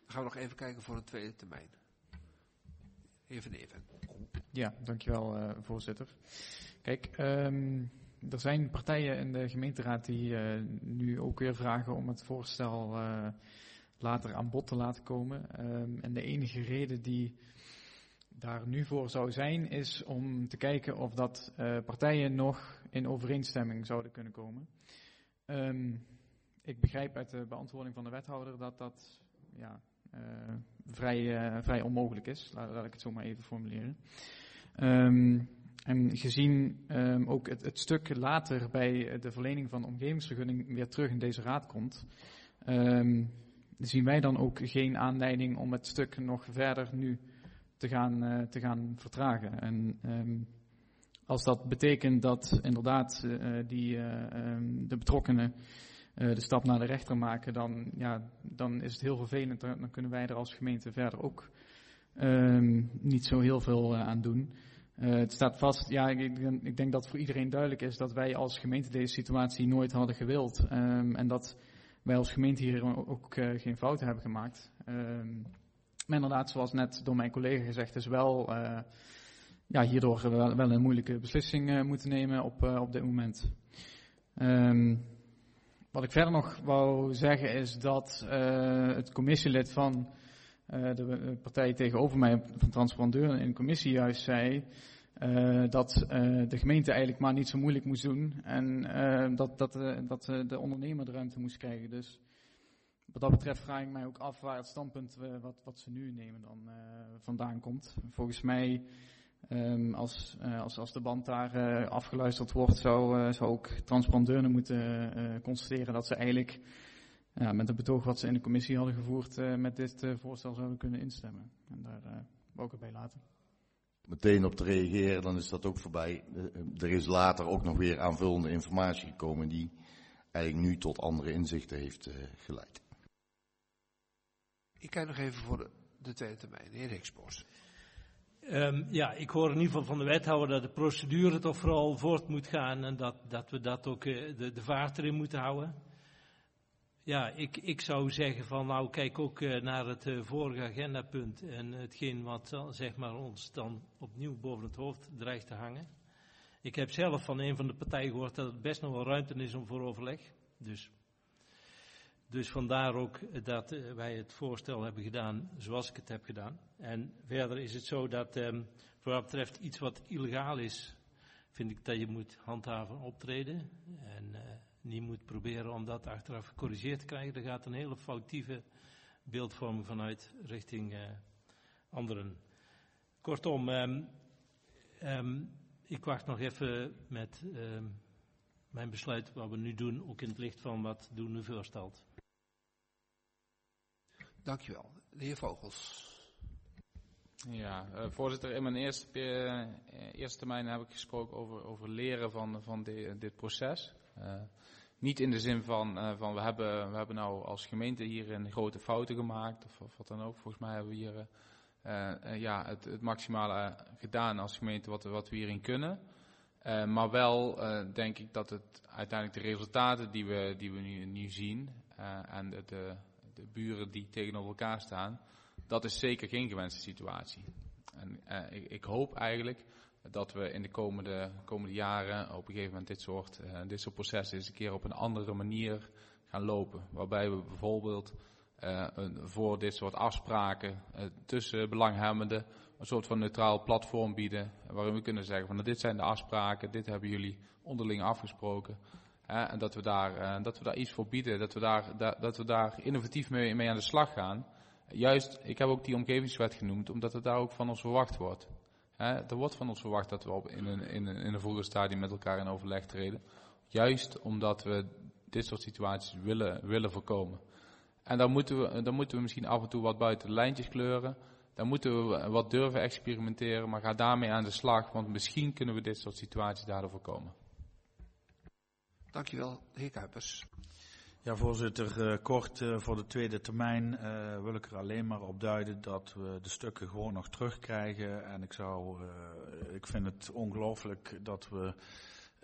Dan gaan we nog even kijken voor een tweede termijn. Even. Ja, dankjewel voorzitter. Kijk, er zijn partijen in de gemeenteraad die nu ook weer vragen om het voorstel later aan bod te laten komen. En de enige reden die daar nu voor zou zijn, is om te kijken of dat partijen nog in overeenstemming zouden kunnen komen. Ik begrijp uit de beantwoording van de wethouder dat dat vrij onmogelijk is. Laat ik het zo maar even formuleren. En gezien ook het stuk later bij de verlening van omgevingsvergunning weer terug in deze raad komt, zien wij dan ook geen aanleiding om het stuk nog verder nu te gaan vertragen. En als dat betekent dat inderdaad de betrokkenen de stap naar de rechter maken, dan is het heel vervelend. Dan kunnen wij er als gemeente verder ook niet zo heel veel aan doen. Het staat vast, ik denk dat voor iedereen duidelijk is dat wij als gemeente deze situatie nooit hadden gewild. En dat wij als gemeente hier ook geen fouten hebben gemaakt. Maar inderdaad, zoals net door mijn collega gezegd is, hierdoor wel een moeilijke beslissing moeten nemen op dit moment. Wat ik verder nog wou zeggen is dat het commissielid van de partij tegenover mij van Transparandeur in de commissie juist zei dat de gemeente eigenlijk maar niet zo moeilijk moest doen en dat de ondernemer de ruimte moest krijgen. Dus wat dat betreft vraag ik mij ook af waar het standpunt wat ze nu nemen dan vandaan komt. Volgens mij, als de band daar afgeluisterd wordt, zou ook Transparandeur moeten constateren dat ze eigenlijk met het betoog wat ze in de commissie hadden gevoerd met dit voorstel zouden kunnen instemmen. En daar wou ik het bij laten. Meteen op te reageren, dan is dat ook voorbij. Er is later ook nog weer aanvullende informatie gekomen die eigenlijk nu tot andere inzichten heeft geleid. Ik kijk nog even voor de tweede termijn. Heer Riksbos. Ik hoor in ieder geval van de wethouder dat de procedure toch vooral voort moet gaan en dat we dat ook de vaart erin moeten houden. Ja, ik zou zeggen van kijk ook naar het vorige agendapunt en hetgeen wat zeg maar ons dan opnieuw boven het hoofd dreigt te hangen. Ik heb zelf van een van de partijen gehoord dat er best nog wel ruimte is om voor overleg. Dus vandaar ook dat wij het voorstel hebben gedaan zoals ik het heb gedaan. En verder is het zo dat voor wat betreft iets wat illegaal is, vind ik dat je moet handhaven optreden. En niet moet proberen om dat achteraf gecorrigeerd te krijgen. Er gaat een hele foutieve beeldvorming vanuit richting anderen. Kortom, ik wacht nog even met mijn besluit wat we nu doen, ook in het licht van wat Doen nu voorstelt. Dankjewel. De heer Vogels. Ja, voorzitter, in mijn eerste termijn heb ik gesproken over leren van dit proces. Niet in de zin van we hebben nou als gemeente hierin grote fouten gemaakt of wat dan ook. Volgens mij hebben we hier het maximale gedaan als gemeente wat we hierin kunnen. Maar wel denk ik dat het uiteindelijk de resultaten die we nu zien en de buren die tegenover elkaar staan, dat is zeker geen gewenste situatie. En ik hoop eigenlijk dat we in de komende jaren op een gegeven moment dit soort processen eens een keer op een andere manier gaan lopen. Waarbij we bijvoorbeeld voor dit soort afspraken tussen belanghebbenden een soort van neutraal platform bieden. Waarin we kunnen zeggen van dit zijn de afspraken, dit hebben jullie onderling afgesproken. En dat we daar iets voor bieden, dat we daar innovatief mee aan de slag gaan. Juist, ik heb ook die omgevingswet genoemd, omdat het daar ook van ons verwacht wordt. Er wordt van ons verwacht dat we in een vroeger stadium met elkaar in overleg treden. Juist omdat we dit soort situaties willen voorkomen. En dan moeten we misschien af en toe wat buiten de lijntjes kleuren. Dan moeten we wat durven experimenteren, maar ga daarmee aan de slag, want misschien kunnen we dit soort situaties daardoor voorkomen. Dankjewel, de heer Kuipers. Ja, voorzitter, kort voor de tweede termijn wil ik er alleen maar op duiden dat we de stukken gewoon nog terugkrijgen. En ik vind het ongelooflijk dat we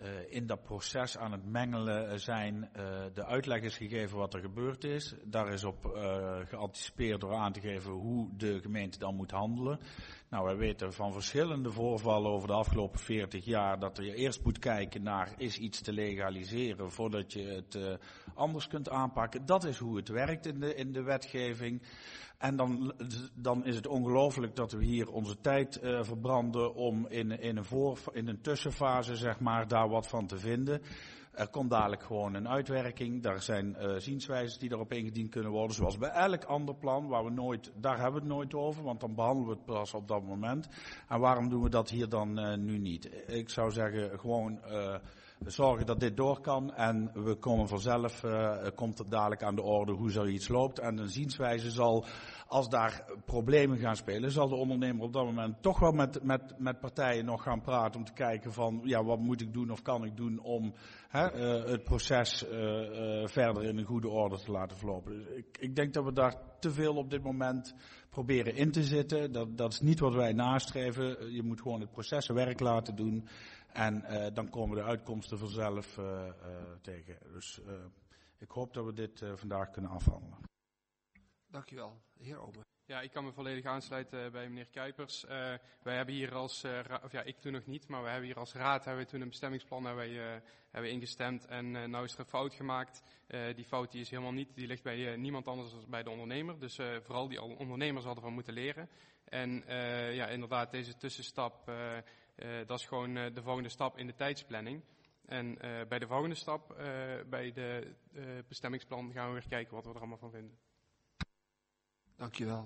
in dat proces aan het mengelen zijn. De uitleg is gegeven wat er gebeurd is. Daar is op geanticipeerd door aan te geven hoe de gemeente dan moet handelen. Nou, wij weten van verschillende voorvallen over de afgelopen 40 jaar dat je eerst moet kijken naar is iets te legaliseren voordat je het anders kunt aanpakken. Dat is hoe het werkt in de wetgeving. En dan is het ongelooflijk dat we hier onze tijd verbranden om in een tussenfase, zeg maar, daar wat van te vinden. Er komt dadelijk gewoon een uitwerking. Daar zijn zienswijzes die erop ingediend kunnen worden. Zoals bij elk ander plan, daar hebben we het nooit over. Want dan behandelen we het pas op dat moment. En waarom doen we dat hier dan nu niet? Ik zou zeggen, gewoon zorgen dat dit door kan. En we komen vanzelf, komt het dadelijk aan de orde hoe zoiets loopt. En een zienswijze zal, als daar problemen gaan spelen, zal de ondernemer op dat moment toch wel met partijen nog gaan praten. Om te kijken van, ja, wat moet ik doen of kan ik doen om het proces verder in een goede orde te laten verlopen. Dus ik denk dat we daar te veel op dit moment proberen in te zitten. Dat is niet wat wij nastreven. Je moet gewoon het proces zijn werk laten doen. En dan komen de uitkomsten vanzelf tegen. Dus ik hoop dat we dit vandaag kunnen afhandelen. Dankjewel. Heer Omen. Ja, ik kan me volledig aansluiten bij meneer Kuipers. Wij hebben hier ik toen nog niet, maar we hebben hier als raad toen een bestemmingsplan hebben ingestemd. En nou is er een fout gemaakt. Die fout die is helemaal niet, die ligt bij niemand anders dan bij de ondernemer. Dus vooral die ondernemers hadden van moeten leren. En inderdaad, deze tussenstap, dat is gewoon de volgende stap in de tijdsplanning. En bij de volgende stap, bij de bestemmingsplan, gaan we weer kijken wat we er allemaal van vinden. Dankjewel.